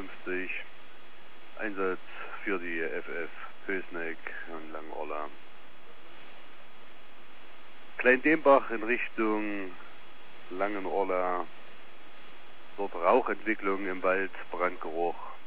52, Einsatz für die FF Pößneck und Langolla. Klein-Dembach in Richtung Langenorla. Dort Rauchentwicklung im Wald, Brandgeruch.